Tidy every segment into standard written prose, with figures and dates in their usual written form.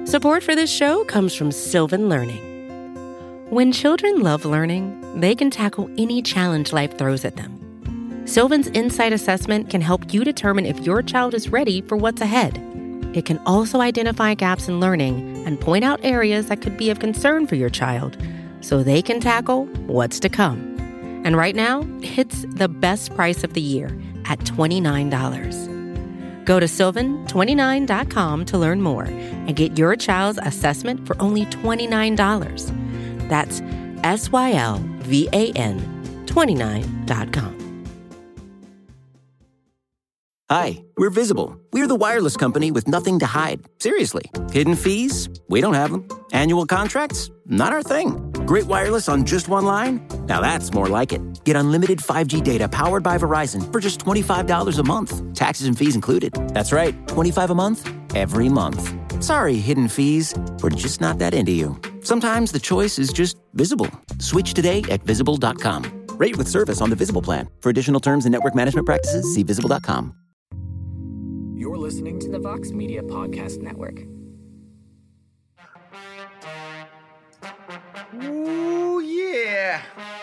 Support for this show comes from Sylvan Learning. When children love learning, they can tackle any challenge life throws at them. Sylvan's Insight Assessment can help you determine if your child is ready for what's ahead. It can also identify gaps in learning and point out areas that could be of concern for your child so they can tackle what's to come. And right now, it's the best price of the year at $29. Go to sylvan29.com to learn more and get your child's assessment for only $29. That's SYLVAN29.com. Hi, we're Visible. We're the wireless company with nothing to hide. Seriously. Hidden fees? We don't have them. Annual contracts? Not our thing. Great wireless on just one line? Now that's more like it. Get unlimited 5G data powered by Verizon for just $25 a month. Taxes and fees included. That's right, $25 a month, every month. Sorry, hidden fees. We're just not that into you. Sometimes the choice is just Visible. Switch today at Visible.com. Rate with service on the Visible plan. For additional terms and network management practices, see Visible.com. You're listening to the Vox Media Podcast Network. Ooh, yeah.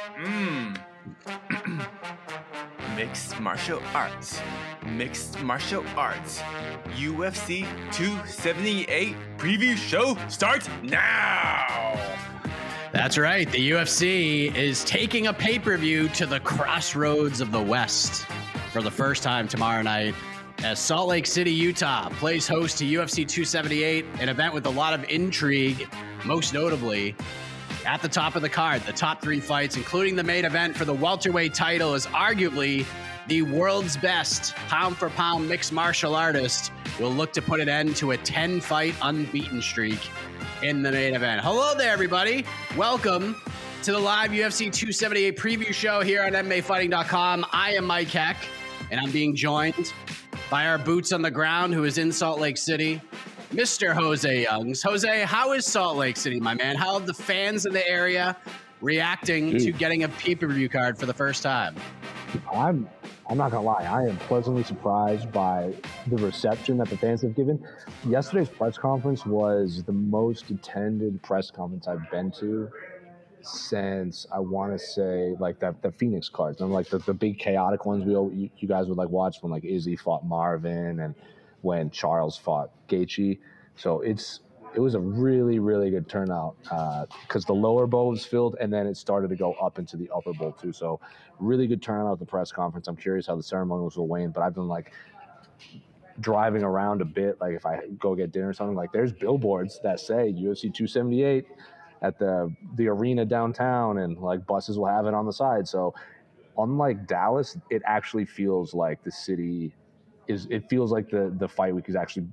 Mixed martial arts. Mixed martial arts. UFC 278 preview show starts now. That's right. The UFC is taking a pay-per-view to the crossroads of the West for the first time tomorrow night as Salt Lake City, Utah plays host to UFC 278, an event with a lot of intrigue, most notably at the top of the card. The top three fights, including the main event for the welterweight title, is arguably the world's best pound-for-pound mixed martial artist, will look to put an end to a 10-fight unbeaten streak in the main event. Hello there, everybody. Welcome to the live UFC 278 preview show here on MMAfighting.com. I am Mike Heck, and I'm being joined by our boots on the ground, who is in Salt Lake City, Mr. Jose Youngs. Jose, how is Salt Lake City, my man? How are the fans in the area reacting to getting a pay-per-view card for the first time? I'm not gonna lie, I am pleasantly surprised by the reception that the fans have given. Yesterday's press conference was the most attended press conference I've been to since, I want to say, like the Phoenix cards, and like the big chaotic ones you guys would like watch when like Izzy fought Marvin and when Charles fought Gaethje. So it was a really, really good turnout because the lower bowl was filled and then it started to go up into the upper bowl too. So really good turnout at the press conference. I'm curious how the ceremonials will wane, but I've been like driving around a bit. Like if I go get dinner or something, like there's billboards that say UFC 278 at the arena downtown, and like buses will have it on the side. So unlike Dallas, it actually feels like the city it feels like the fight week is actually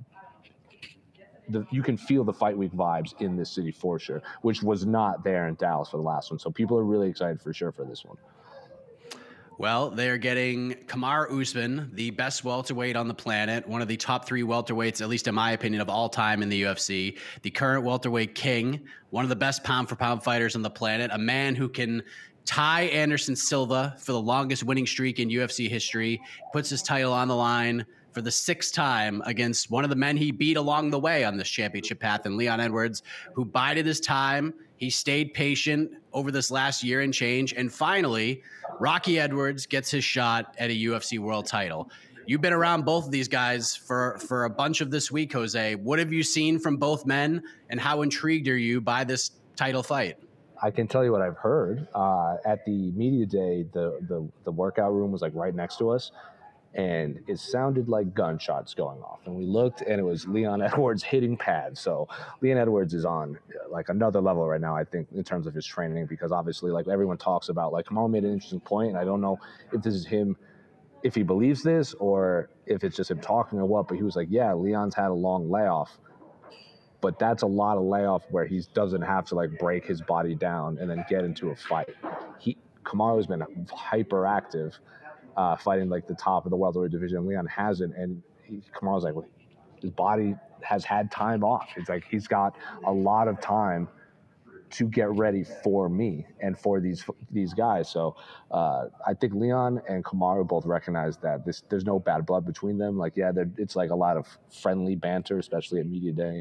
you can feel the fight week vibes in this city for sure, which was not there in Dallas for the last one. So people are really excited for sure for this one. Well, they're getting Kamaru Usman, the best welterweight on the planet, one of the top three welterweights, at least in my opinion, of all time in the UFC, the current welterweight king, one of the best pound-for-pound fighters on the planet, a man who can tie Anderson Silva for the longest winning streak in UFC history, puts his title on the line for the sixth time against one of the men he beat along the way on this championship path, and Leon Edwards, who bided his time. He stayed patient over this last year and change, and finally, Rocky Edwards gets his shot at a UFC world title. You've been around both of these guys for a bunch of this week, Jose. What have you seen from both men, and how intrigued are you by this title fight? I can tell you what I've heard. At the media day, the workout room was like right next to us, and it sounded like gunshots going off. And we looked, and it was Leon Edwards hitting pads. So Leon Edwards is on like another level right now, I think, in terms of his training, because obviously, like everyone talks about, like Kamal made an interesting point, and I don't know if this is him, if he believes this or if it's just him talking or what, but he was like, yeah, Leon's had a long layoff, but that's a lot of layoff where he doesn't have to like break his body down and then get into a fight. Kamaru's been hyperactive, fighting like the top of the welterweight division. Leon hasn't, and Kamaru's like, well, his body has had time off. It's like he's got a lot of time to get ready for me and for these guys. So I think Leon and Kamaru both recognize that there's no bad blood between them. Like, yeah, it's like a lot of friendly banter, especially at media day, and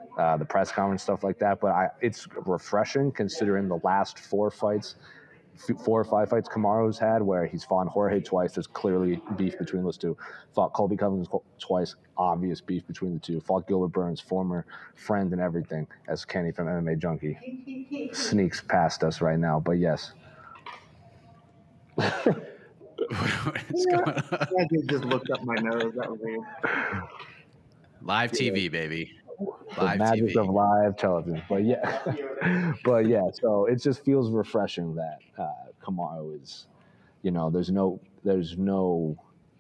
the press conference, stuff like that. But it's refreshing considering the last 4 or 5 fights Kamaru's had, where he's fought Jorge twice. There's clearly beef between those two. Fought Colby Covington twice. Obvious beef between the two. Fought Gilbert Burns, former friend and everything, as Kenny from MMA Junkie sneaks past us right now. But yes. What's going on? I just looked up my nose. That was weird. Live TV, baby. Live the magic TV. of live television. But yeah, so it just feels refreshing that Kamaru is, there's no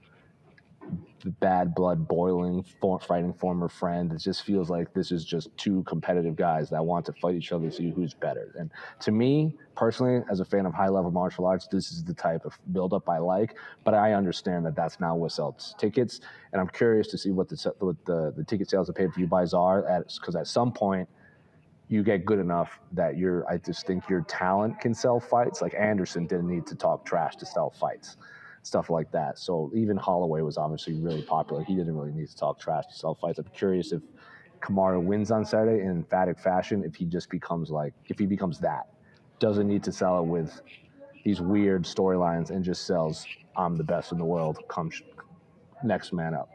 bad blood boiling, fighting former friend. It just feels like this is just 2 competitive guys that want to fight each other to see who's better. And to me, personally, as a fan of high-level martial arts, this is the type of build-up I like. But I understand that that's not what sells tickets, and I'm curious to see what the ticket sales of pay-per-view buys are, because at some point you get good enough that I just think your talent can sell fights. Like Anderson didn't need to talk trash to sell fights. Stuff like that. So even Holloway was obviously really popular. He didn't really need to talk trash to sell fights. I'm curious if Kamaru wins on Saturday in emphatic fashion, if he becomes that. Doesn't need to sell it with these weird storylines and just sells, I'm the best in the world, come next man up.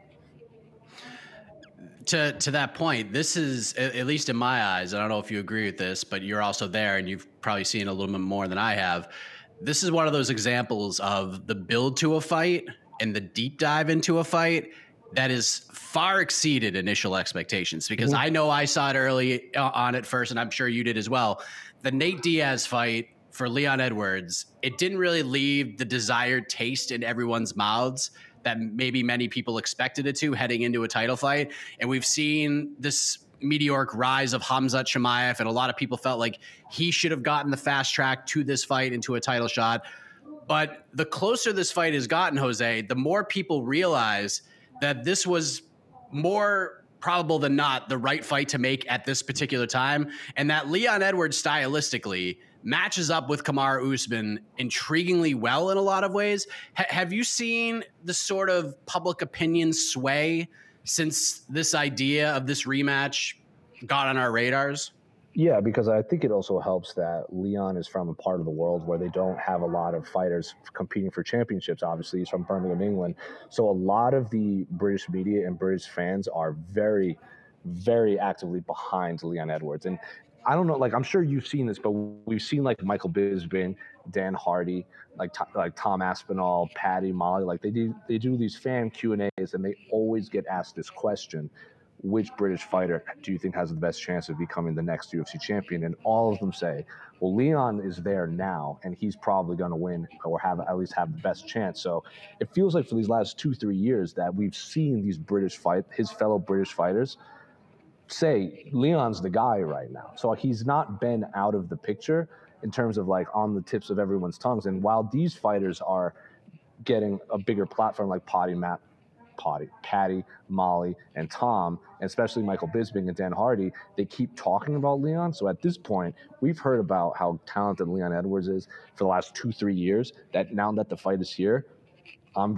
To that point, this is, at least in my eyes, I don't know if you agree with this, but you're also there and you've probably seen a little bit more than I have. This is one of those examples of the build to a fight and the deep dive into a fight that is far exceeded initial expectations, because I know I saw it early on at first, and I'm sure you did as well. The Nate Diaz fight for Leon Edwards, it didn't really leave the desired taste in everyone's mouths that maybe many people expected it to heading into a title fight. And we've seen this meteoric rise of Khamzat Chimaev, and a lot of people felt like he should have gotten the fast track to this fight into a title shot. But the closer this fight has gotten, Jose, the more people realize that this was more probable than not the right fight to make at this particular time, and that Leon Edwards stylistically matches up with Kamaru Usman intriguingly well in a lot of ways. Have you seen the sort of public opinion sway since this idea of this rematch got on our radars? Yeah, because I think it also helps that Leon is from a part of the world where they don't have a lot of fighters competing for championships. Obviously, he's from Birmingham, England. So a lot of the British media and British fans are very, very actively behind Leon Edwards. And I don't know, I'm sure you've seen this, but we've seen Michael Bisping, Dan Hardy, like Tom Aspinall, Patty, Molly, they do these fan Q&As, and they always get asked this question: which British fighter do you think has the best chance of becoming the next UFC champion? And all of them say, well, Leon is there now, and he's probably going to win or at least have the best chance. So it feels like for these last 2-3 years that we've seen these his fellow British fighters say Leon's the guy right now. So he's not been out of the picture in terms of on the tips of everyone's tongues. And while these fighters are getting a bigger platform like Patty, Molly, and Tom, and especially Michael Bisping and Dan Hardy, they keep talking about Leon. So at this point, we've heard about how talented Leon Edwards is for the last 2-3 years. That now that the fight is here, I'm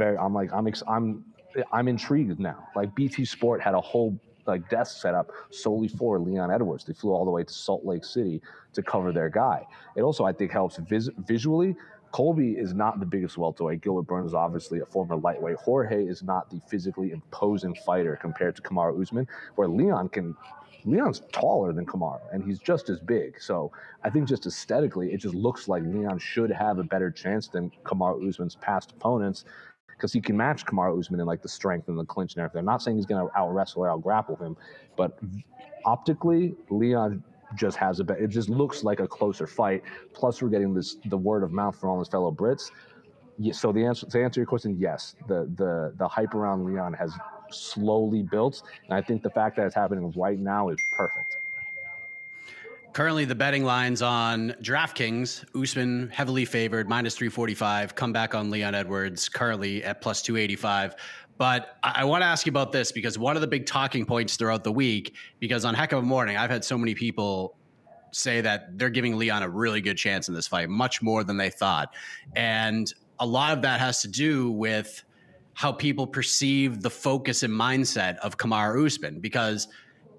intrigued now. BT Sport had a whole desk set up solely for Leon Edwards. They flew all the way to Salt Lake City to cover their guy. It also, I think, helps visually. Colby is not the biggest welterweight. Gilbert Burns is obviously a former lightweight. Jorge is not the physically imposing fighter compared to Kamaru Usman, where Leon's taller than Kamaru, and he's just as big. So I think just aesthetically, it just looks like Leon should have a better chance than Kamaru Usman's past opponents, because he can match Kamaru Usman in the strength and the clinch and everything. I'm not saying he's going to out-wrestle or out-grapple him, but optically, Leon just has it just looks like a closer fight. Plus, we're getting the word of mouth from all his fellow Brits. So to answer your question, yes, the hype around Leon has slowly built, and I think the fact that it's happening right now is perfect. Currently, the betting lines on DraftKings: Usman heavily favored, -345. Comeback on Leon Edwards, currently at +285. But I want to ask you about this, because one of the big talking points throughout the week, because on Heck of a Morning, I've had so many people say that they're giving Leon a really good chance in this fight, much more than they thought. And a lot of that has to do with how people perceive the focus and mindset of Kamaru Usman, because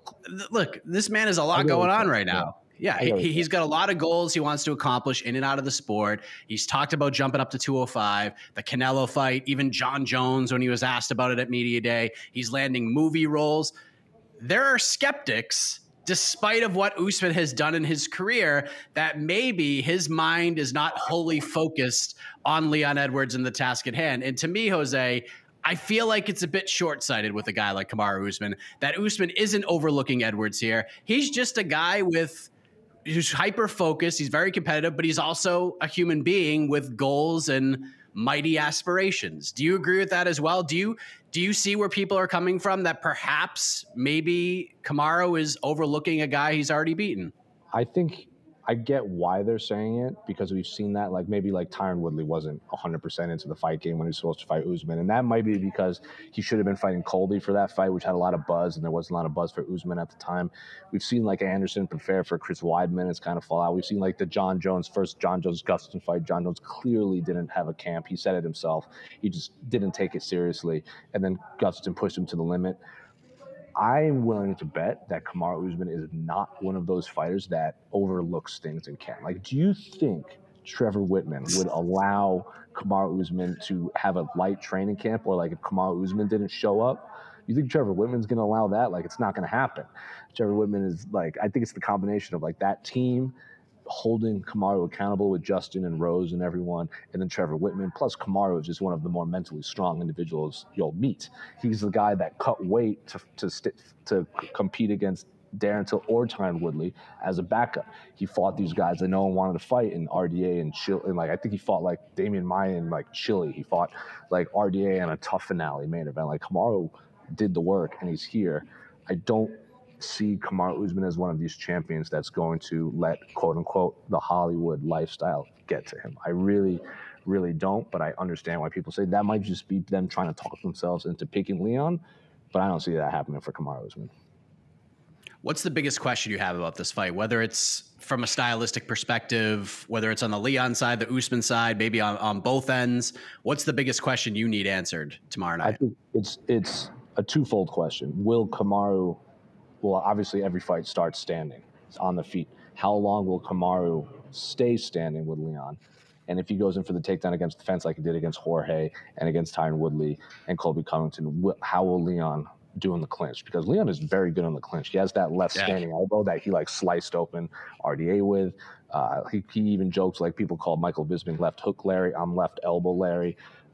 look, this man has a lot going on right now. Yeah, he's got a lot of goals he wants to accomplish in and out of the sport. He's talked about jumping up to 205, the Canelo fight, even John Jones when he was asked about it at Media Day. He's landing movie roles. There are skeptics, despite of what Usman has done in his career, that maybe his mind is not wholly focused on Leon Edwards and the task at hand. And to me, Jose, I feel like it's a bit short-sighted with a guy like Kamaru Usman, that Usman isn't overlooking Edwards here. He's just a guy who's hyper-focused. He's very competitive, but he's also a human being with goals and mighty aspirations. Do you agree with that as well? Do you see where people are coming from, that perhaps maybe Kamaru is overlooking a guy he's already beaten? I think I get why they're saying it, because we've seen that, like maybe like Tyron Woodley wasn't 100% into the fight game when he was supposed to fight Usman. And that might be because he should have been fighting Colby for that fight, which had a lot of buzz, and there wasn't a lot of buzz for Usman at the time. We've seen like Anderson prepare for Chris Weidman. It's kind of fall out. We've seen like the first John Jones Gustafsson fight. John Jones clearly didn't have a camp. He said it himself. He just didn't take it seriously. And then Gustafsson pushed him to the limit. I'm willing to bet that Kamaru Usman is not one of those fighters that overlooks things in camp. Like, do you think Trevor Whitman would allow Kamaru Usman to have a light training camp, or like if Kamaru Usman didn't show up? You think Trevor Whitman's going to allow that? Like, it's not going to happen. Trevor Whitman is like, I think it's the combination of like that team holding Kamaru accountable with Justin and Rose and everyone, and then Trevor Whitman. Plus, Kamaru is just one of the more mentally strong individuals you'll meet. He's the guy that cut weight to compete against Darren Till or Tyron Woodley as a backup. He fought these guys that no one wanted to fight in RDA and Chile. And like, I think he fought like Damian Maia in like Chile. He fought like RDA in a tough finale main event. Like, Kamaru did the work, and he's here. I don't see Kamaru Usman as one of these champions that's going to let, quote unquote, the Hollywood lifestyle get to him. I really, really don't, but I understand why people say that might just be them trying to talk themselves into picking Leon, but I don't see that happening for Kamaru Usman. What's the biggest question you have about this fight, whether it's from a stylistic perspective, whether it's on the Leon side, the Usman side, maybe on both ends? What's the biggest question you need answered tomorrow night? I think it's a twofold question. Well, obviously every fight starts standing. It's on the feet. How long will Kamaru stay standing with Leon? And if he goes in for the takedown against the fence like he did against Jorge and against Tyron Woodley and Colby Covington, how will Leon do in the clinch? Because Leon is very good on the clinch. He has that left standing elbow that he like sliced open RDA with. He even jokes, like, people call Michael Bisping left hook Larry. I'm left elbow Larry.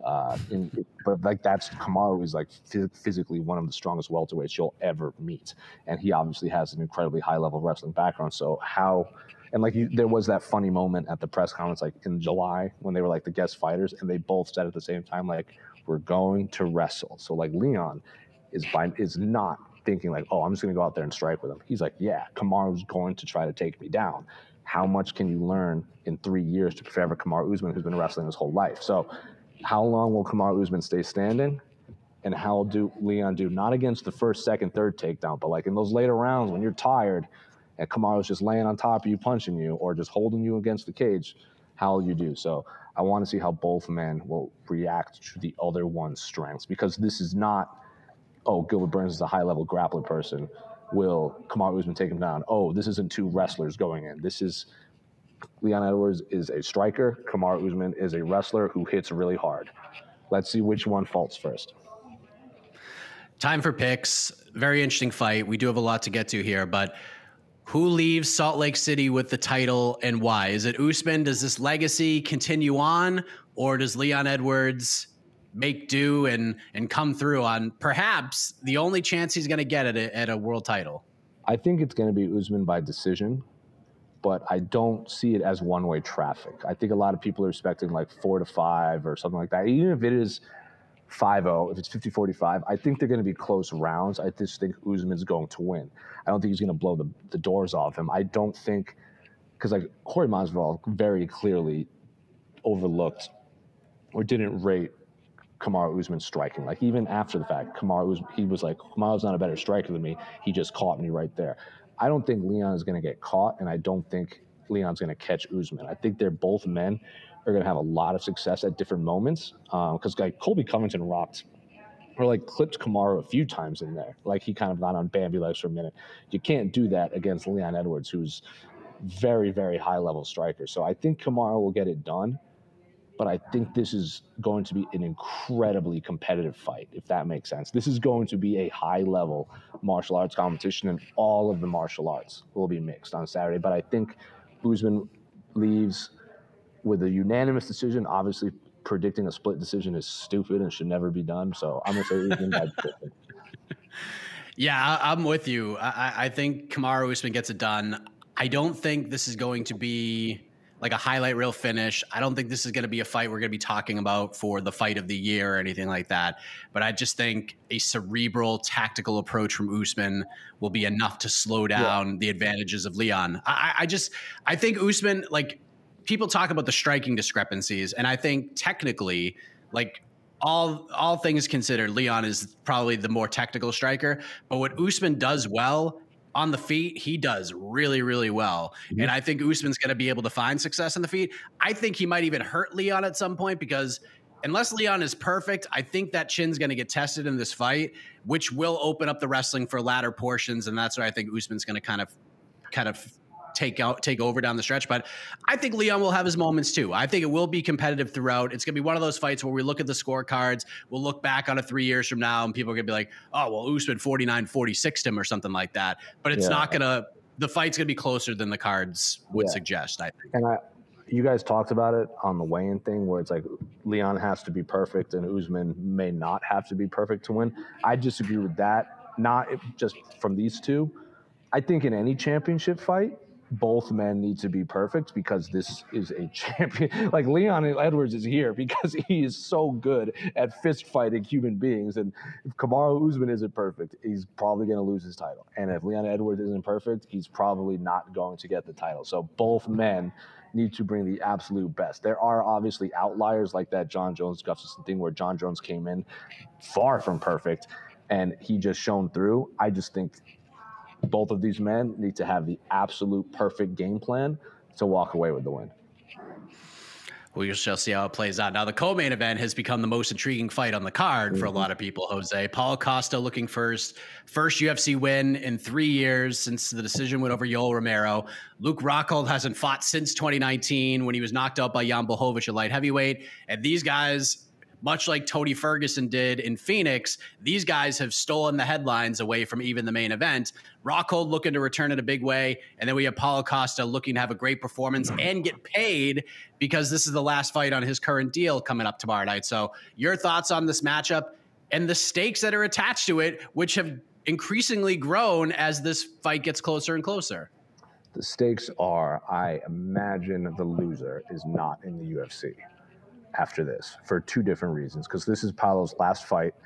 But like, that's Kamaru is like physically one of the strongest welterweights you'll ever meet, and he obviously has an incredibly high level wrestling background. So there was that funny moment at the press conference like in July when they were like the guest fighters, and they both said at the same time like, we're going to wrestle. So like, Leon is not thinking like, oh, I'm just going to go out there and strike with him. He's like, yeah, Kamaru's going to try to take me down. How much can you learn in 3 years to prepare for Kamaru Usman, who's been wrestling his whole life? So how long will Kamaru Usman stay standing, and how do Leon do, not against the first, second, third takedown, but like in those later rounds when you're tired and Kamaru's just laying on top of you, punching you, or just holding you against the cage, how will you do? So I want to see how both men will react to the other one's strengths, because this is not, oh, Gilbert Burns is a high-level grappling person. Will Kamaru Usman take him down? Oh, this isn't two wrestlers going in. This is Leon Edwards is a striker. Kamaru Usman is a wrestler who hits really hard. Let's see which one falls first. Time for picks. Very interesting fight. We do have a lot to get to here, but who leaves Salt Lake City with the title and why? Is it Usman? Does this legacy continue on, or does Leon Edwards make do and come through on perhaps the only chance he's going to get at a world title? I think it's going to be Usman by decision, but I don't see it as one-way traffic. I think a lot of people are expecting like 4-5 or something like that. Even if it is 5-0, if it's 50-45, I think they're going to be close rounds. I just think Usman's going to win. I don't think he's going to blow the doors off him. I don't think, because like Jorge Masvidal very clearly overlooked or didn't rate Kamaru Usman striking. Like, even after the fact, he was like, Kamaru's not a better striker than me. He just caught me right there. I don't think Leon is going to get caught, and I don't think Leon's going to catch Usman. I think they're both men are going to have a lot of success at different moments, because like Colby Covington rocked or like clipped Kamaru a few times in there. Like he kind of got on Bambi legs for a minute. You can't do that against Leon Edwards, who's very, very high level striker. So I think Kamaru will get it done, but I think this is going to be an incredibly competitive fight, if that makes sense. This is going to be a high level martial arts competition, and all of the martial arts will be mixed on Saturday. But I think Usman leaves with a unanimous decision. Obviously, predicting a split decision is stupid and should never be done. So I'm going to say Usman by decision. Yeah, I'm with you. I think Kamaru Usman gets it done. I don't think this is going to be like a highlight reel finish. I don't think this is going to be a fight we're going to be talking about for the fight of the year or anything like that. But I just think a cerebral, tactical approach from Usman will be enough to slow down the advantages of Leon. I think Usman, like, people talk about the striking discrepancies, and I think technically, like, all things considered, Leon is probably the more technical striker. But what Usman does well on the feet, he does really, really well. Mm-hmm. And I think Usman's going to be able to find success on the feet. I think he might even hurt Leon at some point, because unless Leon is perfect, I think that chin's going to get tested in this fight, which will open up the wrestling for latter portions. And that's where I think Usman's going to kind of take over down the stretch. But I think Leon will have his moments too. I think it will be competitive throughout. It's going to be one of those fights where we look at the scorecards, we'll look back on it 3 years from now, and people are going to be like, oh, well, Usman 49-46'd him or something like that. But it's not going to, the fight's going to be closer than the cards would suggest, I think. And you guys talked about it on the weigh-in thing where it's like Leon has to be perfect and Usman may not have to be perfect to win. I disagree with that, not just from these two. I think in any championship fight, both men need to be perfect, because this is a champion. Like, Leon Edwards is here because he is so good at fist fighting human beings. And if Kamaru Usman isn't perfect, he's probably going to lose his title. And if Leon Edwards isn't perfect, he's probably not going to get the title. So both men need to bring the absolute best. There are obviously outliers like that John Jones Gustafsson thing where John Jones came in far from perfect and he just shone through. I just think both of these men need to have the absolute perfect game plan to walk away with the win. We shall see how it plays out. Now, the co-main event has become the most intriguing fight on the card for a lot of people, Jose. Paulo Costa looking first UFC win in 3 years since the decision went over Yoel Romero. Luke Rockhold hasn't fought since 2019 when he was knocked out by Jan Blachowicz at light heavyweight. And these guys, much like Tony Ferguson did in Phoenix, these guys have stolen the headlines away from even the main event. Rockhold looking to return in a big way, and then we have Paulo Costa looking to have a great performance and get paid, because this is the last fight on his current deal coming up tomorrow night. So your thoughts on this matchup and the stakes that are attached to it, which have increasingly grown as this fight gets closer and closer? The stakes are, I imagine the loser is not in the UFC after this, for two different reasons. Because this is Paulo's last fight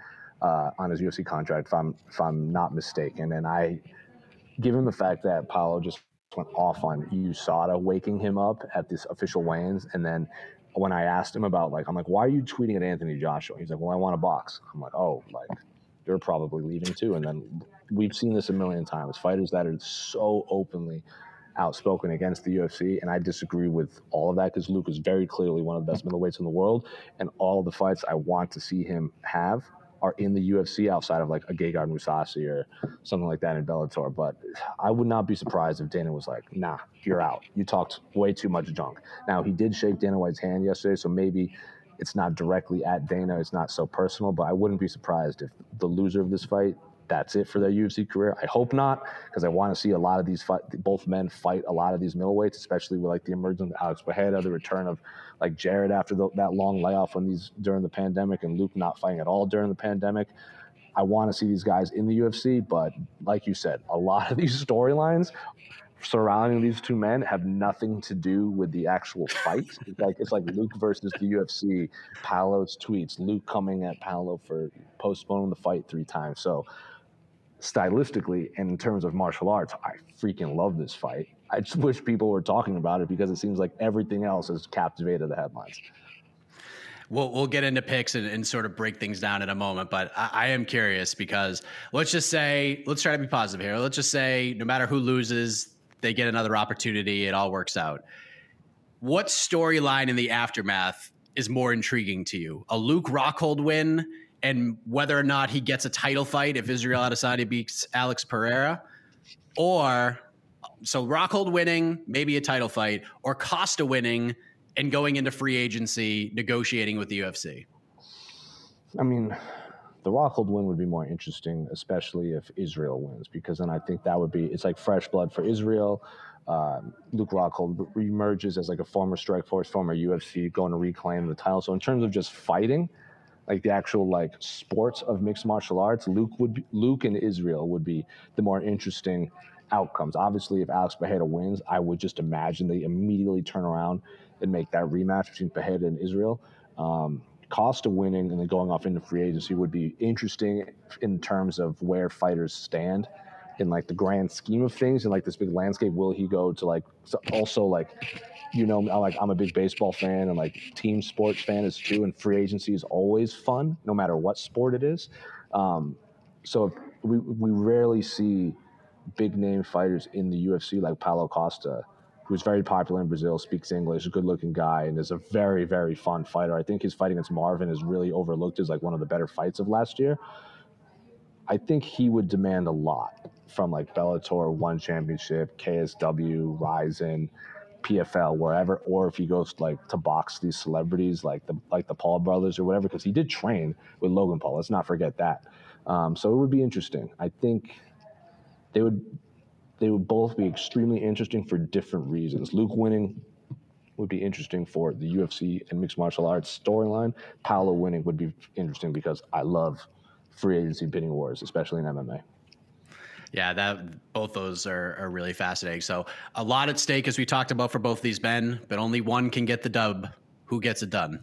on his UFC contract, if I'm not mistaken. And given the fact that Paulo just went off on USADA waking him up at this official weigh-ins, and then when I asked him about, like, I'm like, why are you tweeting at Anthony Joshua? He's like, well, I want to box. I'm like, oh, like, you're probably leaving too. And then we've seen this a million times. Fighters that are so openly outspoken against the UFC, and I disagree with all of that, because Luke is very clearly one of the best middleweights in the world, and all of the fights I want to see him have are in the UFC outside of like a Gegard Mousasi or something like that in Bellator. But I would not be surprised if Dana was like, nah, you're out. You talked way too much junk. Now, he did shake Dana White's hand yesterday, so maybe it's not directly at Dana. It's not so personal, but I wouldn't be surprised if the loser of this fight, that's it for their UFC career. I hope not, because I want to see a lot of these both men fight a lot of these middleweights, especially with like the emergence of Alex Pereira, the return of like Jared after that long layoff during the pandemic, and Luke not fighting at all during the pandemic. I want to see these guys in the UFC, but like you said, a lot of these storylines surrounding these two men have nothing to do with the actual fight. It's like Luke versus the UFC, Paulo's tweets, Luke coming at Paulo for postponing the fight 3 times. So stylistically and in terms of martial arts, I freaking love this fight. I just wish people were talking about it, because it seems like everything else has captivated the headlines. We'll get into picks and sort of break things down in a moment, but I am curious, because let's try to be positive here. Let's just say no matter who loses, they get another opportunity. It all works out. What storyline in the aftermath is more intriguing to you? A Luke Rockhold win and whether or not he gets a title fight if Israel Adesanya beats Alex Pereira, or so Rockhold winning, maybe a title fight, or Costa winning and going into free agency, negotiating with the UFC. I mean, the Rockhold win would be more interesting, especially if Israel wins, because then I think that would be, it's like fresh blood for Israel. Luke Rockhold reemerges as like a former Strikeforce, former UFC, going to reclaim the title. So in terms of just fighting, like the actual like sports of mixed martial arts, Luke and Israel would be the more interesting outcomes. Obviously, if Alex Pereira wins, I would just imagine they immediately turn around and make that rematch between Pereira and Israel. Costa winning and then going off into free agency would be interesting in terms of where fighters stand in like the grand scheme of things and like this big landscape. Will he go to like also like, you know, like I'm a big baseball fan and like team sports fan is too, and free agency is always fun no matter what sport it is. So we rarely see big name fighters in the UFC like Paulo Costa, who's very popular in Brazil, speaks English, a good-looking guy, and is a very, very fun fighter. I think his fight against Marvin is really overlooked as like one of the better fights of last year. I think he would demand a lot from like Bellator, One Championship, KSW, Ryzen, PFL, wherever, or if he goes like to box these celebrities like the Paul brothers or whatever, because he did train with Logan Paul. Let's not forget that. So it would be interesting. I think they would both be extremely interesting for different reasons. Luke winning would be interesting for the UFC and mixed martial arts storyline. Paulo winning would be interesting because I love free agency bidding wars, especially in MMA. Yeah, both those are really fascinating. So a lot at stake, as we talked about for both these men, but only one can get the dub. Who gets it done?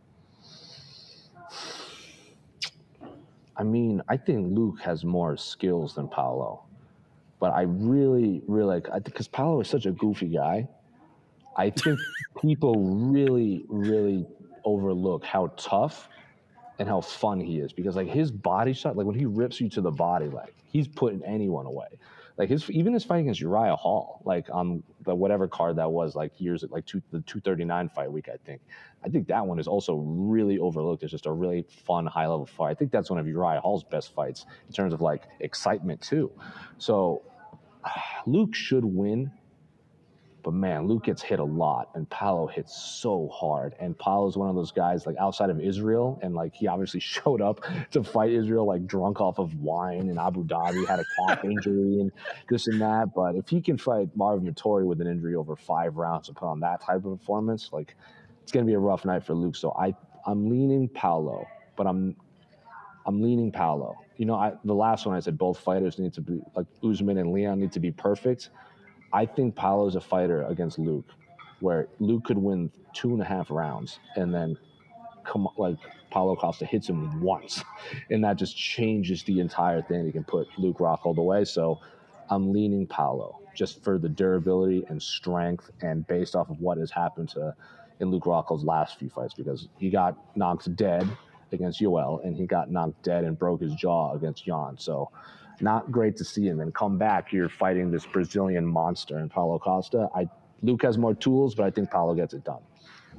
I mean, I think Luke has more skills than Paulo. But I really like, because Paulo is such a goofy guy, I think people really, really overlook how tough and how fun he is. Because like his body shot, like when he rips you to the body, like he's putting anyone away. Like even his fight against Uriah Hall, like on the whatever card that was, like years, like the 239 fight week, I think that one is also really overlooked. It's just a really fun, high level fight. I think that's one of Uriah Hall's best fights in terms of like excitement too. So Luke should win, but man, Luke gets hit a lot, and Paulo hits so hard. And Paulo's one of those guys, like outside of Israel, and like he obviously showed up to fight Israel like drunk off of wine in Abu Dhabi, had a calf injury and this and that. But if he can fight Marvin Vettori with an injury over 5 rounds and put on that type of performance, like it's gonna be a rough night for Luke. So I'm leaning Paulo, but I'm leaning Paulo. You know, the last one I said both fighters need to be, like Usman and Leon need to be perfect. I think Paulo's a fighter against Luke, where Luke could win 2.5 rounds and then Paulo Costa hits him once, and that just changes the entire thing. He can put Luke Rockhold away. So I'm leaning Paulo just for the durability and strength, and based off of what has happened in Luke Rockhold's last few fights, because he got knocked dead against Yoel, and he got knocked dead and broke his jaw against Jan. So not great to see him. And come back, you're fighting this Brazilian monster in Paulo Costa. Luke has more tools, but I think Paulo gets it done.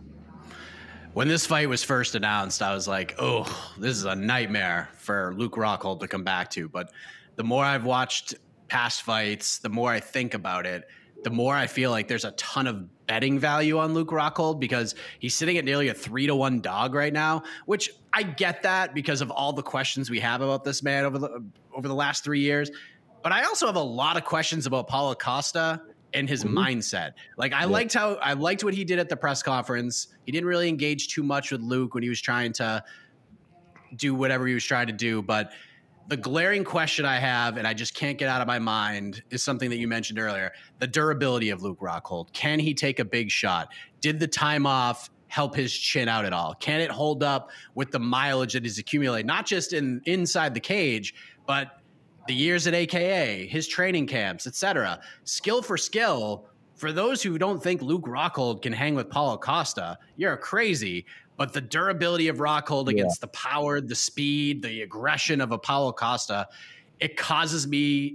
When this fight was first announced, I was like, oh, this is a nightmare for Luke Rockhold to come back to. But the more I've watched past fights, the more I think about it, the more I feel like there's a ton of betting value on Luke Rockhold, because he's sitting at nearly a 3-1 dog right now, which I get that because of all the questions we have about this man over the last 3 years. But I also have a lot of questions about Paulo Costa and his mindset. Like I liked what he did at the press conference. He didn't really engage too much with Luke when he was trying to do whatever he was trying to do. But the glaring question I have, and I just can't get out of my mind, is something that you mentioned earlier: the durability of Luke Rockhold. Can he take a big shot? Did the time off help his chin out at all? Can it hold up with the mileage that he's accumulated, not just inside the cage, but the years at AKA, his training camps, etc. Skill for skill. For those who don't think Luke Rockhold can hang with Paulo Costa, you're crazy. But the durability of Rockhold against the power, the speed, the aggression of a Paulo Costa, it causes me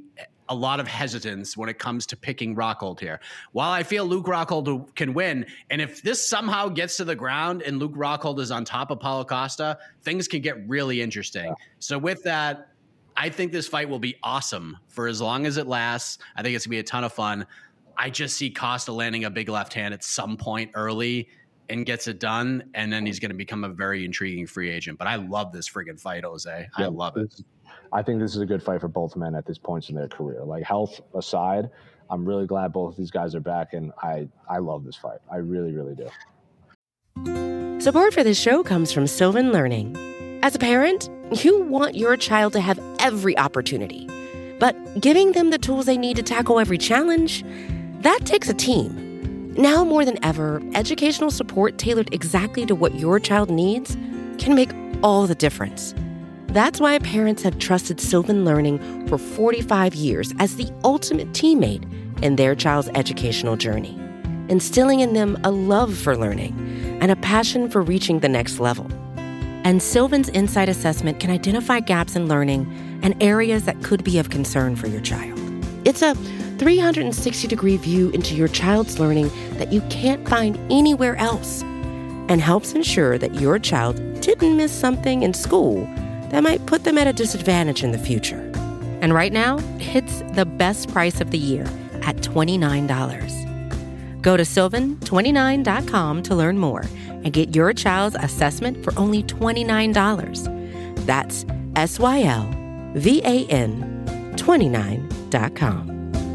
a lot of hesitance when it comes to picking Rockhold here. While I feel Luke Rockhold can win, and if this somehow gets to the ground and Luke Rockhold is on top of Paulo Costa, things can get really interesting. So with that, I think this fight will be awesome for as long as it lasts. I think it's going to be a ton of fun. I just see Costa landing a big left hand at some point early and gets it done, and then he's going to become a very intriguing free agent. But I love this friggin' fight, Jose. I love it. I think this is a good fight for both men at this point in their career. Like, health aside, I'm really glad both of these guys are back, and I love this fight. I really, really do. Support for this show comes from Sylvan Learning. As a parent, you want your child to have every opportunity, but giving them the tools they need to tackle every challenge, that takes a team. Now more than ever, educational support tailored exactly to what your child needs can make all the difference. That's why parents have trusted Sylvan Learning for 45 years as the ultimate teammate in their child's educational journey, instilling in them a love for learning and a passion for reaching the next level. And Sylvan's Insight Assessment can identify gaps in learning and areas that could be of concern for your child. It's a 360-degree view into your child's learning that you can't find anywhere else, and helps ensure that your child didn't miss something in school that might put them at a disadvantage in the future. And right now, it's the best price of the year at $29. Go to sylvan29.com to learn more and get your child's assessment for only $29. That's SYLVAN29.com.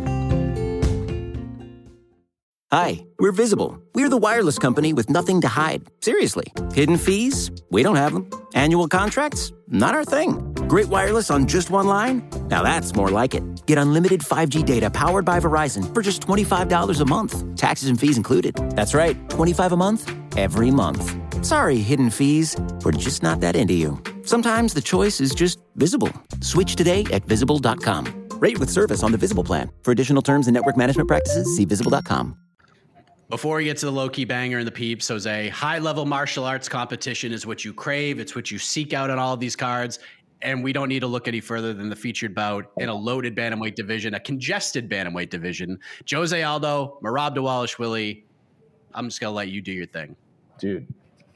Hi, we're Visible. We're the wireless company with nothing to hide. Seriously. Hidden fees? We don't have them. Annual contracts? Not our thing. Great wireless on just one line? Now that's more like it. Get unlimited 5G data powered by Verizon for just $25 a month. Taxes and fees included. That's right, $25 a month, every month. Sorry, hidden fees. We're just not that into you. Sometimes the choice is just Visible. Switch today at Visible.com. Rate with service on the Visible plan. For additional terms and network management practices, see Visible.com. Before we get to the low-key banger and the peeps, Jose, high-level martial arts competition is what you crave. It's what you seek out on all of these cards. And we don't need to look any further than the featured bout in a loaded bantamweight division, a congested bantamweight division. Jose Aldo, Merab Dvalishvili. I'm just going to let you do your thing. Dude,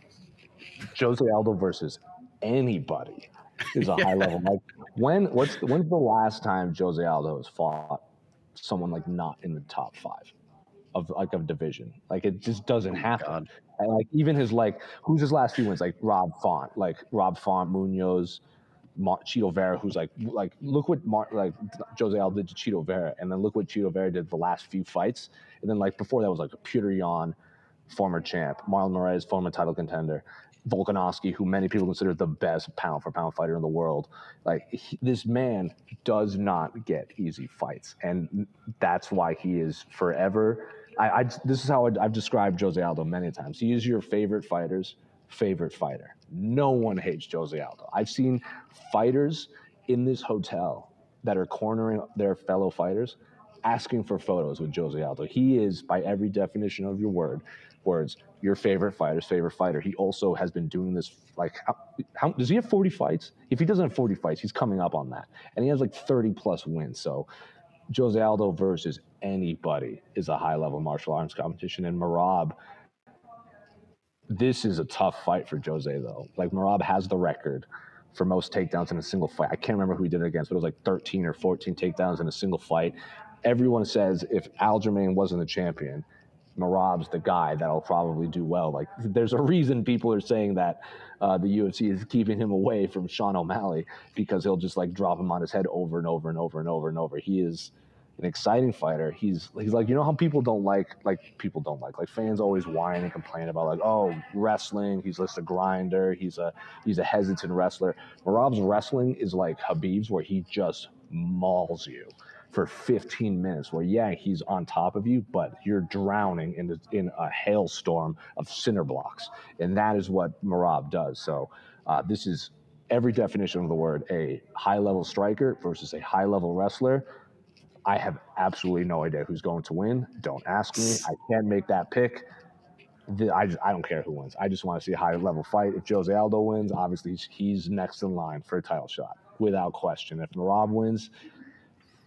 Jose Aldo versus anybody is a high level. Like, when's the last time Jose Aldo has fought someone like not in the top five of division? Like, it just doesn't happen. And like, even his, like, who's his last few wins? Like Rob Font, Munoz, Chito Vera, who's like look what Jose Aldo did to Chito Vera, and then look what Chito Vera did the last few fights, and then like before that was like Petr Yan, former champ, Marlon Moraes, former title contender, Volkanovski, who many people consider the best pound for pound fighter in the world. Like, this man does not get easy fights, and that's why he is forever. This is how I've described Jose Aldo many times. He is your favorite fighter's favorite fighter. No one hates Jose Aldo. I've seen fighters in this hotel that are cornering their fellow fighters asking for photos with Jose Aldo. He is, by every definition of your words, your favorite fighter's favorite fighter. He also has been doing this, like, how does he have 40 fights? If he doesn't have 40 fights, he's coming up on that. And he has like 30 plus wins. So Jose Aldo versus anybody is a high-level martial arts competition. And Merab, this is a tough fight for Jose, though. Like, Merab has the record for most takedowns in a single fight. I can't remember who he did it against, but it was like 13 or 14 takedowns in a single fight. Everyone says if Aljamain wasn't the champion, Merab's the guy that'll probably do well. Like, there's a reason people are saying that the UFC is keeping him away from Sean O'Malley, because he'll just like drop him on his head over and over and over and over and over. He is an exciting fighter. He's like, you know how people don't like fans always whine and complain about, like, oh, wrestling, he's just a grinder, he's a hesitant wrestler. Merab's wrestling is like Khabib's, where he just mauls you for 15 minutes, where, yeah, he's on top of you, but you're drowning in a hailstorm of cinder blocks. And that is what Merab does. So this is every definition of the word, a high-level striker versus a high-level wrestler. I have absolutely no idea who's going to win. Don't ask me. I can't make that pick. I don't care who wins. I just want to see a high-level fight. If Jose Aldo wins, obviously he's next in line for a title shot, without question. If Merab wins,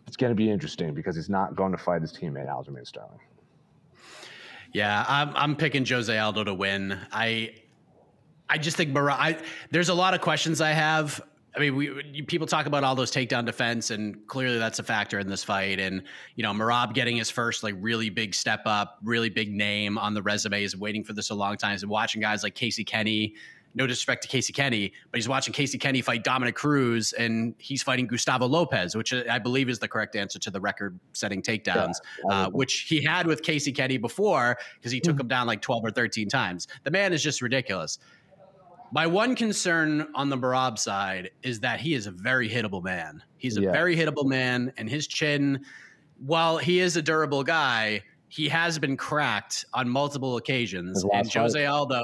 it's going to be interesting because he's not going to fight his teammate Aljamain Sterling. Yeah, I'm picking Jose Aldo to win. I just think there's a lot of questions I have. I mean, people talk about all those takedown defense, and clearly that's a factor in this fight. And, Merab getting his first like really big step up, really big name on the resume, is waiting for this a long time. And watching guys like Casey Kenny, no disrespect to Casey Kenny, but he's watching Casey Kenny fight Dominic Cruz, and he's fighting Gustavo Lopez, which I believe is the correct answer to the record-setting takedowns, which he had with Casey Kenny before because he took him down like 12 or 13 times. The man is just ridiculous. My one concern on the Merab side is that he is a very hittable man. He's a very hittable man, and his chin, while he is a durable guy, he has been cracked on multiple occasions. And Jose Aldo,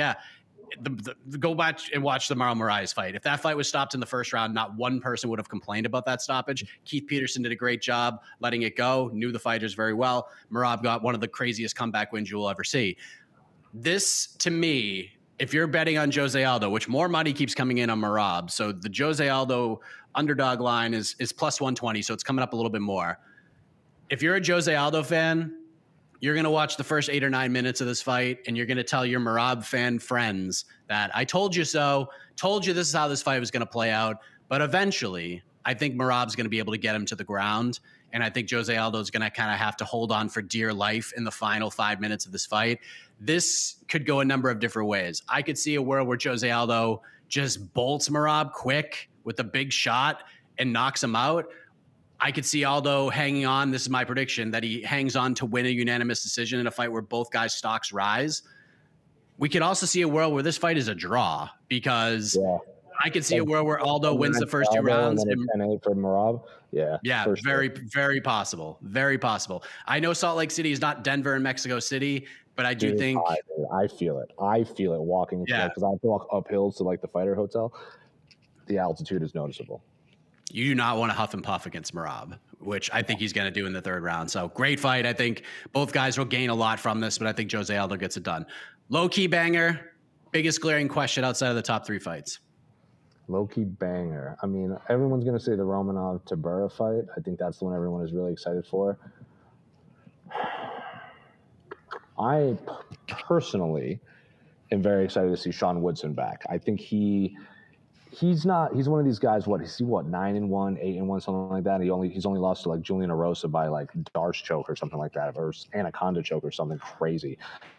go back and watch the Marlon Moraes fight. If that fight was stopped in the first round, not one person would have complained about that stoppage. Keith Peterson did a great job letting it go, knew the fighters very well. Merab got one of the craziest comeback wins you will ever see. This, to me, if you're betting on Jose Aldo, which more money keeps coming in on Merab, so the Jose Aldo underdog line is plus 120, so it's coming up a little bit more. If you're a Jose Aldo fan, you're going to watch the first 8 or 9 minutes of this fight, and you're going to tell your Merab fan friends that I told you so, told you this is how this fight was going to play out. But eventually, I think Merab's going to be able to get him to the ground, and I think Jose Aldo is going to kind of have to hold on for dear life in the final 5 minutes of this fight. This could go a number of different ways. I could see a world where Jose Aldo just bolts Merab quick with a big shot and knocks him out. I could see Aldo hanging on. This is my prediction, that he hangs on to win a unanimous decision in a fight where both guys' stocks rise. We could also see a world where this fight is a draw, because I could see a world where Aldo wins the first 2 rounds. And 10-8 for Merab. Yeah, very, very possible. Very possible. I know Salt Lake City is not Denver and Mexico City, but I do think I feel it. I feel it walking because I have to walk uphill to like the fighter hotel. The altitude is noticeable. You do not want to huff and puff against Merab, which I think he's going to do in the 3rd round. So great fight. I think both guys will gain a lot from this, but I think Jose Aldo gets it done. Low key banger. Biggest glaring question outside of the top 3 fights. Low key banger. I mean, everyone's going to say the Romanov Tybura fight. I think that's the one everyone is really excited for. I personally am very excited to see Sean Woodson back. I think he's one of these guys, 9-1, 8-1, something like that. He's only lost to like Julian Erosa by like Darce choke or something like that, or Anaconda choke or something crazy.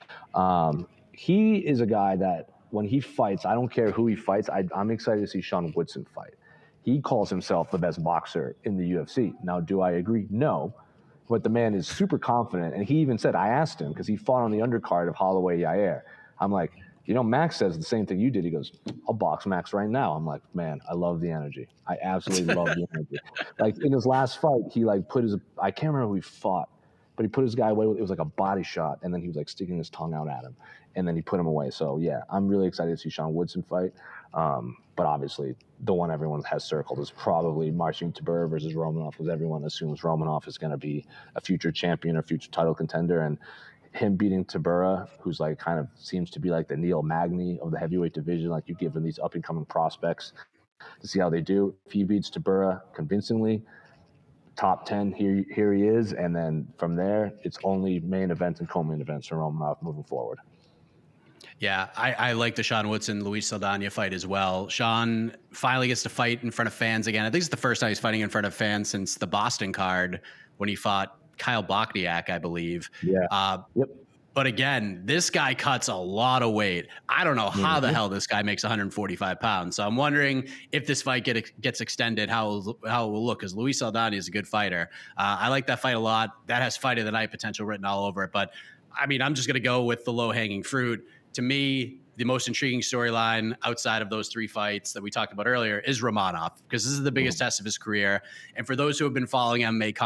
He is a guy that when he fights, I don't care who he fights. I'm excited to see Sean Woodson fight. He calls himself the best boxer in the UFC. Now, do I agree? No. But the man is super confident. And he even said, I asked him, because he fought on the undercard of Holloway Yair. I'm like, Max says the same thing you did. He goes, I'll box Max right now. I'm like, man, I love the energy. I absolutely love the energy. Like in his last fight, he like I can't remember who he fought, but he put his guy away. It was like a body shot. And then he was like sticking his tongue out at him. And then he put him away. So yeah, I'm really excited to see Sean Woodson fight. But obviously the one everyone has circled is probably Marcin Tybura versus Romanov, because everyone assumes Romanov is going to be a future champion or future title contender. And him beating Tybura, who's like kind of seems to be like the Neil Magny of the heavyweight division, like you give him these up and coming prospects to see how they do. If he beats Tybura convincingly, top 10, here he is. And then from there, it's only main events and co-main events for Romanov moving forward. Yeah, I like the Sean Woodson-Luis Saldana fight as well. Sean finally gets to fight in front of fans again. I think it's the first time he's fighting in front of fans since the Boston card when he fought Kyle Bochniak, I believe. Yeah. Yep. But again, this guy cuts a lot of weight. I don't know how the hell this guy makes 145 pounds. So I'm wondering if this fight gets extended, how it will look, because Luis Saldana is a good fighter. I like that fight a lot. That has fight of the night potential written all over it. But, I mean, I'm just going to go with the low-hanging fruit. To me, the most intriguing storyline outside of those 3 fights that we talked about earlier is Romanov, because this is the biggest test of his career. And for those who have been following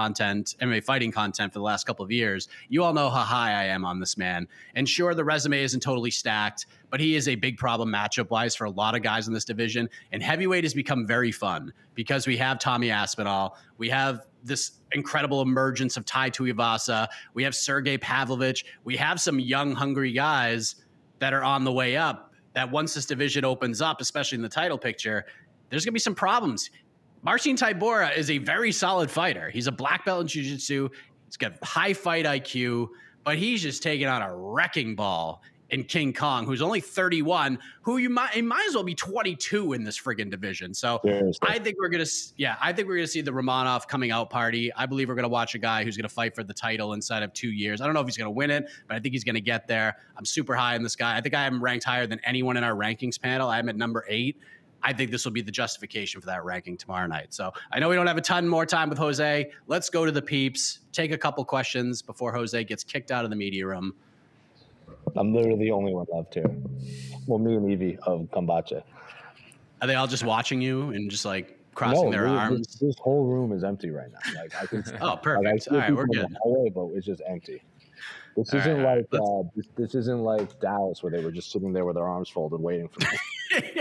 MMA fighting content for the last couple of years, you all know how high I am on this man. And sure, the resume isn't totally stacked, but he is a big problem matchup-wise for a lot of guys in this division. And heavyweight has become very fun because we have Tommy Aspinall. We have this incredible emergence of Tai Tuivasa. We have Sergey Pavlovich. We have some young, hungry guys that are on the way up, that once this division opens up, especially in the title picture, there's going to be some problems. Marcin Tybura is a very solid fighter. He's a black belt in jiu-jitsu. He's got high fight IQ, but he's just taking on a wrecking ball in King Kong, who's only 31, who he might as well be 22 in this friggin' division. So I think we're gonna see the Romanov coming out party. I believe we're gonna watch a guy who's gonna fight for the title inside of 2 years. I don't know if he's gonna win it, but I think he's gonna get there. I'm super high on this guy. I think I am ranked higher than anyone in our rankings panel. I'm at number 8. I think this will be the justification for that ranking tomorrow night. So I know we don't have a ton more time with Jose. Let's go to the peeps, take a couple questions before Jose gets kicked out of the media room. I'm literally the only one left here. Well, me and Evie of Kambache. Are they all just watching you and just like crossing their arms? This whole room is empty right now. Like I can. Oh, perfect. All right, we're good. Hallway, but it's just empty. This isn't like this isn't like Dallas where they were just sitting there with their arms folded waiting for me.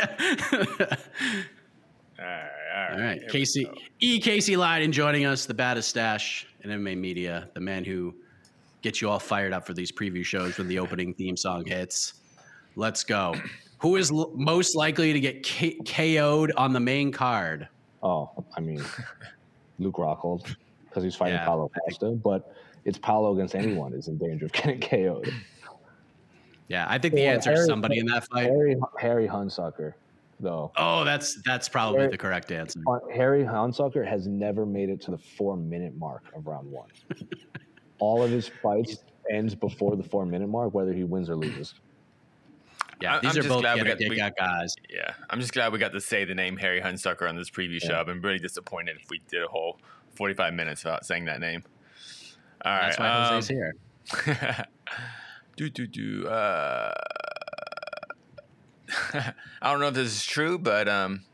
All right. Casey Leydon joining us, the baddest stash in MMA media, the man who gets you all fired up for these preview shows when the opening theme song hits. Let's go. Who is most likely to get KO'd on the main card? Oh, I mean, Luke Rockhold, because he's fighting Paulo Costa, but it's Paulo against anyone is in danger of getting KO'd. Yeah, I think the answer is somebody in that fight. Harry Hunsucker, though. Oh, that's probably the correct answer. Harry Hunsucker has never made it to the 4-minute mark of round 1. All of his fights ends before the 4-minute mark, whether he wins or loses. Yeah, these are both get guys. Yeah, I'm just glad we got to say the name Harry Hunsucker on this preview show. I've been really disappointed if we did a whole 45 minutes without saying that name. All right, that's why Jose's here. I don't know if this is true, but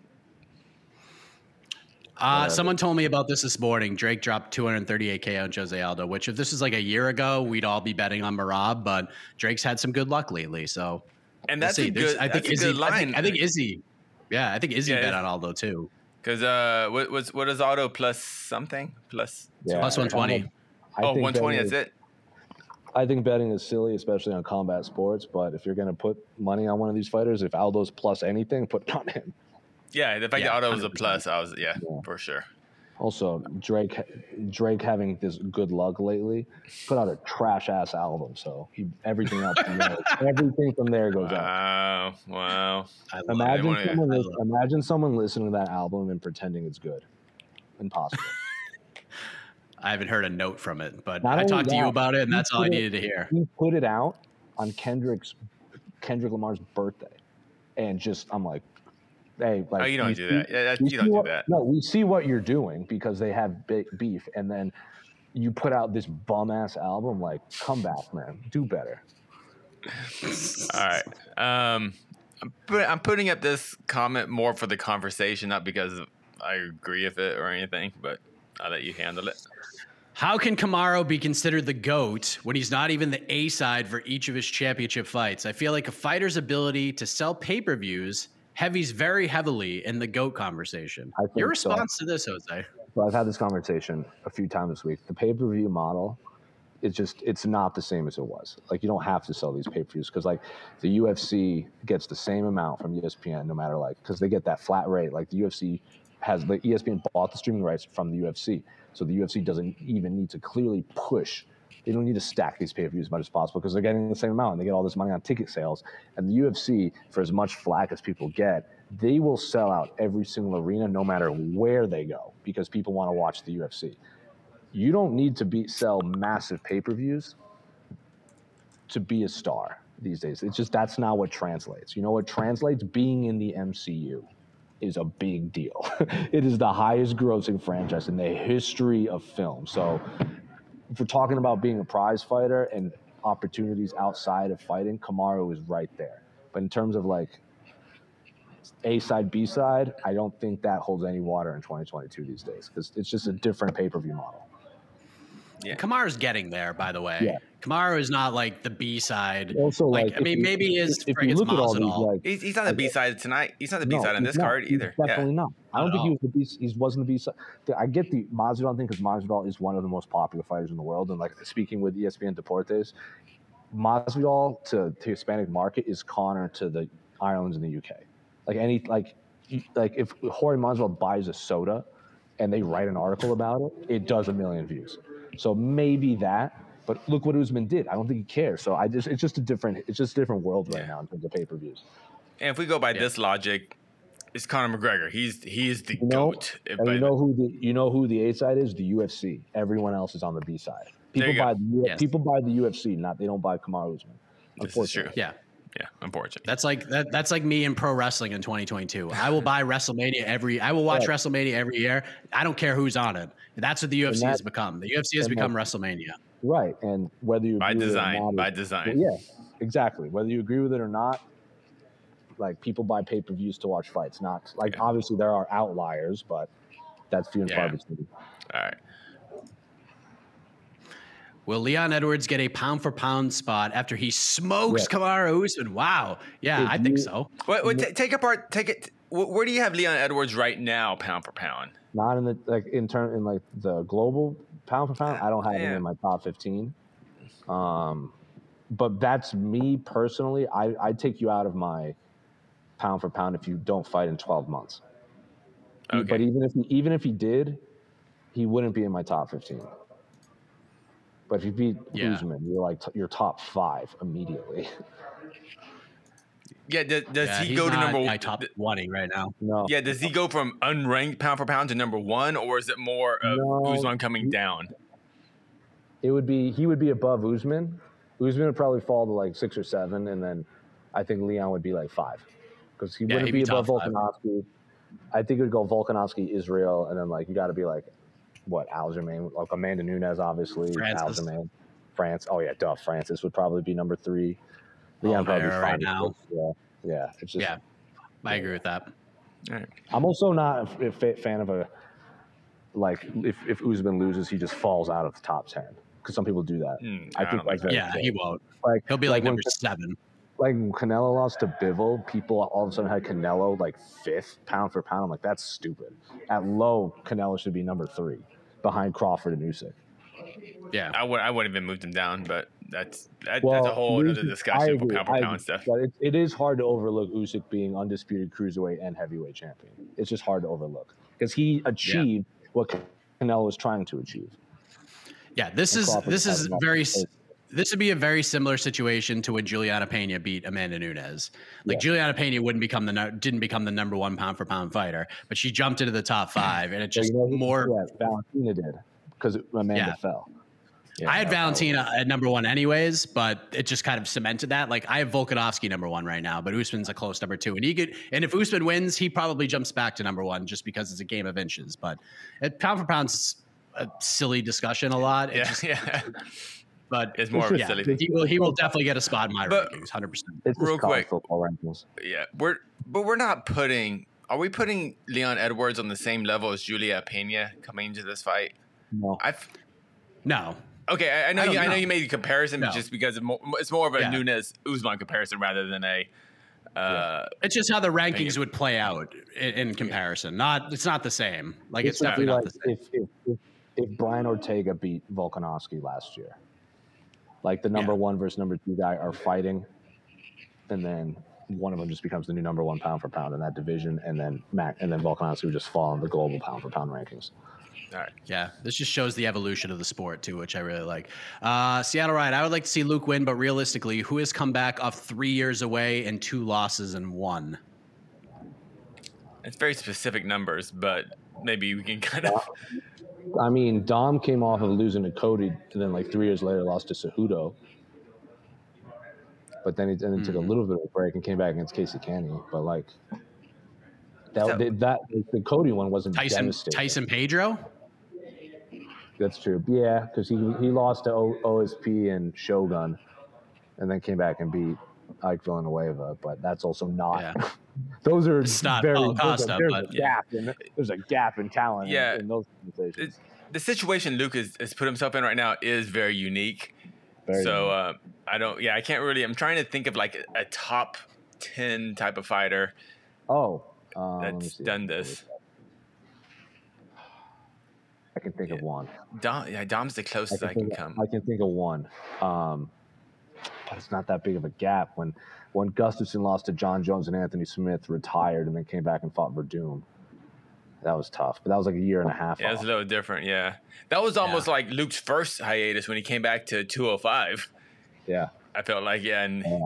someone told me about this morning. Drake dropped 238K on Jose Aldo, which if this is like a year ago, we'd all be betting on Merab, but Drake's had some good luck lately. So, and that's a good line. I think Izzy bet on Aldo too. Because what is Aldo plus something? Plus 120. 120, that's it. I think betting is silly, especially on combat sports, but if you're going to put money on one of these fighters, if Aldo's plus anything, put it on him. Yeah, the fact that Aldo was a plus, for sure. Also, Drake having this good luck lately, put out a trash ass album, so everything from there goes out. Wow! Imagine someone listening to that album and pretending it's good. Impossible. I haven't heard a note from it, but I talked to you about it, and that's all I needed to hear. He put it out on Kendrick Lamar's birthday, and I'm like, hey, like, you don't do that. You don't do that. No, we see what you're doing because they have beef, and then you put out this bum ass album. Like, come back, man, do better. All right, I'm putting up this comment more for the conversation, not because I agree with it or anything, but I'll let you handle it. How can Kamaru be considered the GOAT when he's not even the A side for each of his championship fights? I feel like a fighter's ability to sell pay-per-views heavies very heavily in the GOAT conversation. Your response to this, Jose? So I've had this conversation a few times this week. The pay-per-view model, it's not the same as it was. Like, you don't have to sell these pay-per-views because, like, the UFC gets the same amount from ESPN no matter, like, because they get that flat rate. Like, the UFC has the ESPN bought the streaming rights from the UFC. So the UFC doesn't even need to clearly push. They don't need to stack these pay-per-views as much as possible because they're getting the same amount and they get all this money on ticket sales. And the UFC, for as much flack as people get, they will sell out every single arena no matter where they go because people want to watch the UFC. You don't need to sell massive pay-per-views to be a star these days. It's just that's not what translates. You know what translates? Being in the MCU is a big deal. It is the highest grossing franchise in the history of film. So if we're talking about being a prize fighter and opportunities outside of fighting, Kamaru is right there. But in terms of like A side, B side, I don't think that holds any water in 2022 these days because it's just a different pay-per-view model. Yeah. Kamaru's getting there, by the way. Yeah. Kamaru is not like the B side. Also, like, I mean, maybe he is if you look at all these, like, he's not the B side tonight. He's not the B side on this card either. He's definitely not. I don't think he was the B. He wasn't the B side. I get the Masvidal thing because Masvidal is one of the most popular fighters in the world. And like speaking with ESPN Deportes, Masvidal to Hispanic market is Conor to the Ireland's in the UK. like if Jorge Masvidal buys a soda and they write an article about it, it does 1 million views. So maybe that. But look what Usman did. I don't think he cares. So it's just a different world right now in terms of pay-per-views. And if we go by this logic, it's Conor McGregor. He's the GOAT. And you know who the A side is? The UFC. Everyone else is on the B side. People buy the UFC, they don't buy Kamaru Usman. This is true. Yeah. Yeah, unfortunately. That's like me in pro wrestling in 2022. I will buy WrestleMania I will watch WrestleMania every year. I don't care who's on it. That's what the UFC has become. The UFC has become WrestleMania. Right. And whether you by agree design, with it or not, by design. Yeah, exactly. Whether you agree with it or not, like people buy pay-per-views to watch fights. Not like obviously there are outliers, but that's few and far between. All right. Will Leon Edwards get a pound-for-pound spot after he smokes Kamaru Usman? Wow. Yeah, I think so. Wait, take it. Where do you have Leon Edwards right now, pound for pound? Not in the in the global pound for pound. I don't have him in my top 15. But that's me personally. I'd take you out of my pound for pound if you don't fight in 12 months. Okay. But even if he did, he wouldn't be in my top 15. But if you beat Usman, you're like you're top 5 immediately. Yeah, does he go to number 1? My top 20 right now. No. Yeah, does he go from unranked pound for pound to number 1, or is it more of Usman coming down? He would be above Usman. Usman would probably fall to like 6 or 7, and then I think Leon would be like 5 because he wouldn't be above Volkanovski. I think it would go Volkanovski, Israel, and then like you got to be like what Aljamain, like Amanda Nunes, obviously. Aljamain, France. Oh yeah, Francis would probably be number 3. Leon probably right now. Yeah. It's just, I agree with that. All right. I'm also not a fan of like if Usman loses, he just falls out of the top 10 because some people do that. I think like he won't. Like he'll be like number 7. Like when Canelo lost to Bivol, people all of a sudden had Canelo like 5th pound for pound. I'm like, that's stupid. At low, Canelo should be number 3 behind Crawford and Usyk. Yeah, I wouldn't even moved him down, but that's a whole other discussion for pound for pound stuff. But it is hard to overlook Usyk being undisputed cruiserweight and heavyweight champion. It's just hard to overlook because he achieved what Canelo was trying to achieve. Yeah, this would be a very similar situation to when Juliana Pena beat Amanda Nunes. Like Juliana Pena didn't become the number 1 pound for pound fighter, but she jumped into the top 5, and it just more. Yeah, Valentina did because Amanda fell. Yeah, I had Valentina at number 1 anyways, but it just kind of cemented that. Like I have Volkanovski number 1 right now, but Usman's a close number 2, and if Usman wins, he probably jumps back to number 1 just because it's a game of inches. But pound for pound's a silly discussion a lot. But it's more of a silly thing. He will definitely get a spot in my rankings, 100%. It's real quick. Football rankings. Yeah, we're not putting. Are we putting Leon Edwards on the same level as Julia Pena coming into this fight? No. No. Okay, I know you made a comparison, but just because it's more of a Nunes Usman comparison rather than a. It's just how the rankings would play out in comparison. It's not the same. Like it's definitely not the same. If Brian Ortega beat Volkanovski last year, like the number 1 versus number 2 guy are fighting, and then one of them just becomes the new number 1 pound for pound in that division, and then Volkanovski would just fall in the global pound for pound rankings. All right. Yeah, this just shows the evolution of the sport too, which I really like. Seattle Riot, I would like to see Luke win, but realistically, who has come back off 3 years away and 2 losses and 1? It's very specific numbers, but maybe we can kind of. I mean, Dom came off of losing to Cody, and then like 3 years later lost to Cejudo. But then he took a little bit of a break and came back against Casey Canny. But like the Cody one wasn't devastating. Tyson Pedro. That's true. Yeah, because he lost to OSP and Shogun, and then came back and beat Ike Villanueva. But that's also not. Yeah. Those are there's a gap in talent in those conversations. The situation Luke has put himself in right now is very unique. I can't really. I'm trying to think of like a top 10 type of fighter. That's done this. I can think of one. Dom's the closest I can come. I can think of one. but it's not that big of a gap. When Gustafsson lost to John Jones and Anthony Smith, retired, and then came back and fought Verdum. That was tough, but that was like a year and a half. Yeah, it was a little different. Yeah, that was almost like Luke's first hiatus when he came back to 205. Yeah, I felt like no,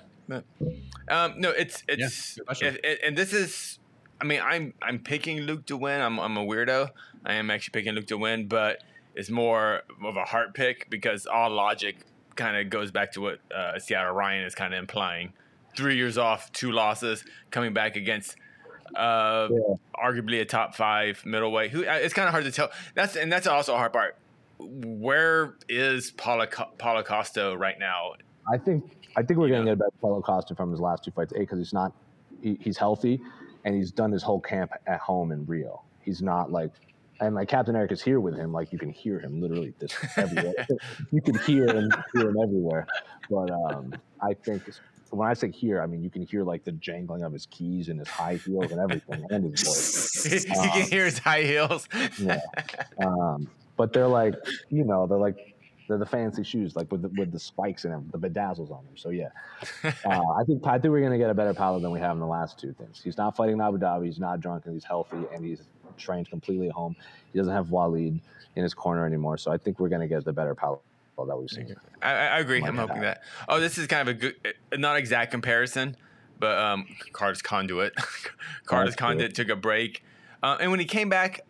it's and this is. I mean, I'm picking Luke to win. I'm a weirdo. I am actually picking Luke to win, but it's more of a heart pick because all logic kind of goes back to what Seattle Ryan is kind of implying. 3 years off, 2 losses, coming back against arguably a top 5 middleweight. Who it's kind of hard to tell. That's also a hard part. Where is Paulo Costa right now? I think we're going to get a better Paulo Costa from his last 2 fights. Because he's healthy and he's done his whole camp at home in Rio. He's not like. And like Captain Eric is here with him, like you can hear him literally this everywhere. You can hear him everywhere. But I think when I say here, I mean you can hear like the jangling of his keys and his high heels and everything, and his voice. You can hear his high heels. Yeah. But they're like, they're the fancy shoes, like with the spikes and the bedazzles on them. So yeah, I think we're gonna get a better Paulo than we have in the last 2 things. He's not fighting in Abu Dhabi. He's not drunk, and he's healthy, and he's trained completely at home. He doesn't have Waleed in his corner anymore, so I think we're going to get the better Paulo that we've seen. I agree. I'm hoping that. Oh, this is kind of a good, not exact comparison, but Carter's Conduit. Carter's Conduit took a break, and when he came back,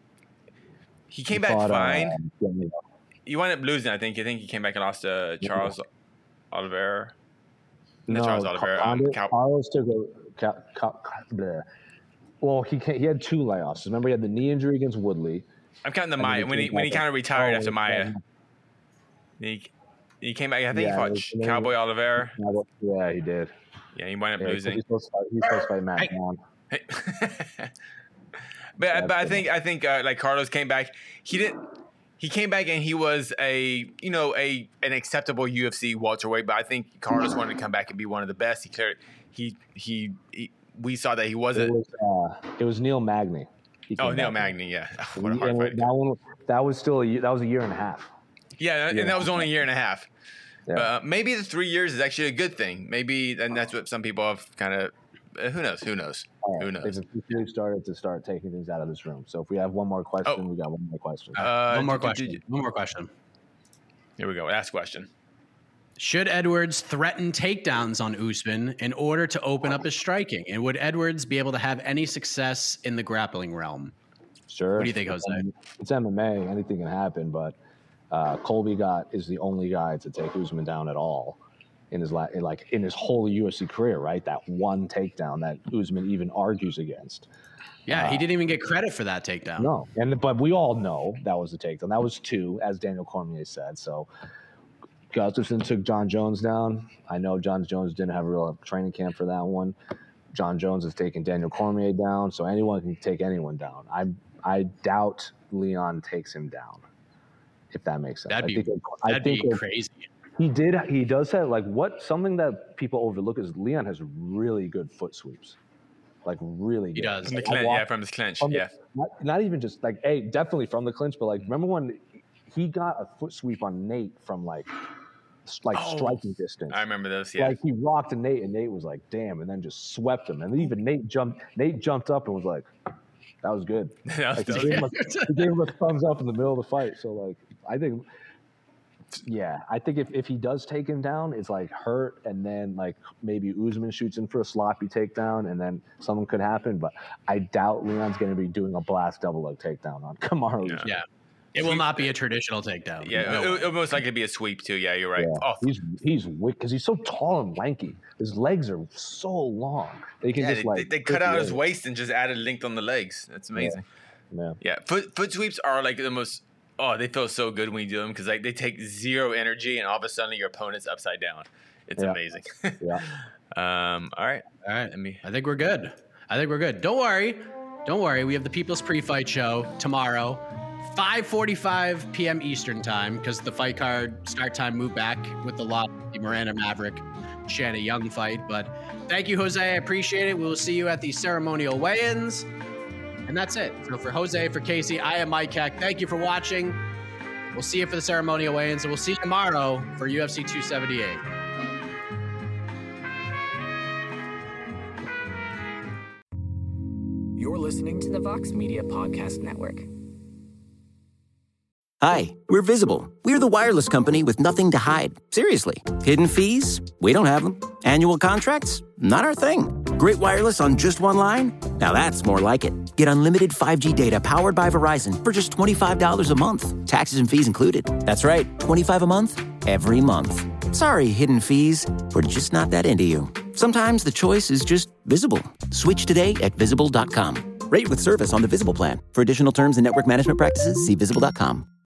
fine. He wound up losing. I think he came back and lost to Charles Oliveira. No, Charles Oliveira. Carlos took a. Well, he had 2 layoffs. Remember, he had the knee injury against Woodley. I'm counting the Maya when he kind of retired after Maya. He came back. I think he fought Cowboy Oliveira. Yeah, he did. Yeah, he wound up losing. He's supposed to fight Matt Brown. But I think like Carlos came back. He came back and he was an acceptable UFC welterweight. But I think Carlos wanted to come back and be one of the best. He cleared. We saw that he wasn't. It was Neil Magny. Neil Magny, yeah. What a hard fight. That was a year and a half. Yeah, and that was only a year and a half. Yeah. Maybe the 3 years is actually a good thing. Maybe, and that's what some people have kind of. Who knows? Who knows? It's officially started to start taking things out of this room. So if we have one more question, we got one more question. One more question. Here we go. Ask question. Should Edwards threaten takedowns on Usman in order to open up his striking? And would Edwards be able to have any success in the grappling realm? Sure. What do you think, Jose? It's MMA. Anything can happen. But Colby is the only guy to take Usman down at all in his whole UFC career, right? That one takedown that Usman even argues against. Yeah, he didn't even get credit for that takedown. No, but we all know that was a takedown. That was 2, as Daniel Cormier said. So Gustafsson took John Jones down. I know John Jones didn't have a real training camp for that one. John Jones has taken Daniel Cormier down, so anyone can take anyone down. I doubt Leon takes him down, if that makes sense. That'd be crazy. He does have something that people overlook is Leon has really good foot sweeps. Like really good. He does. From his clinch. Not even just definitely from the clinch, but remember when he got a foot sweep on Nate from striking distance. I remember those. Yeah. He rocked Nate, and Nate was like, "Damn!" and then just swept him. And then even Nate jumped up and was like, "That was good." He gave him a thumbs up in the middle of the fight. So I think if he does take him down, it's hurt, and then maybe Usman shoots in for a sloppy takedown, and then something could happen. But I doubt Leon's going to be doing a blast double leg takedown on Kamaru Usman. Yeah. It will not be a traditional takedown. Yeah, it'll most likely be a sweep too. Yeah, you're right. Yeah. Oh. He's wicked because he's so tall and lanky. His legs are so long. They can they cut out his waist and just added length on the legs. That's amazing. Yeah. Foot sweeps are the most. Oh, they feel so good when you do them because they take zero energy and all of a sudden your opponent's upside down. It's amazing. Yeah. All right. I think we're good. Don't worry. We have the People's Pre-Fight Show tomorrow. 5:45 p.m. Eastern time because the fight card start time moved back with the lot of the Miranda Maverick Shanna Young fight. But thank you, Jose. I appreciate it. We will see you at the ceremonial weigh-ins. And that's it. So for Jose, for Casey, I am Mike Heck. Thank you for watching. We'll see you for the ceremonial weigh-ins, and we'll see you tomorrow for UFC 278. You're listening to the Vox Media Podcast Network. Hi, we're Visible. We're the wireless company with nothing to hide. Seriously. Hidden fees? We don't have them. Annual contracts? Not our thing. Great wireless on just one line? Now that's more like it. Get unlimited 5G data powered by Verizon for just $25 a month. Taxes and fees included. That's right, $25 a month, every month. Sorry, hidden fees. We're just not that into you. Sometimes the choice is just Visible. Switch today at Visible.com. Rate with service on the Visible plan. For additional terms and network management practices, see Visible.com.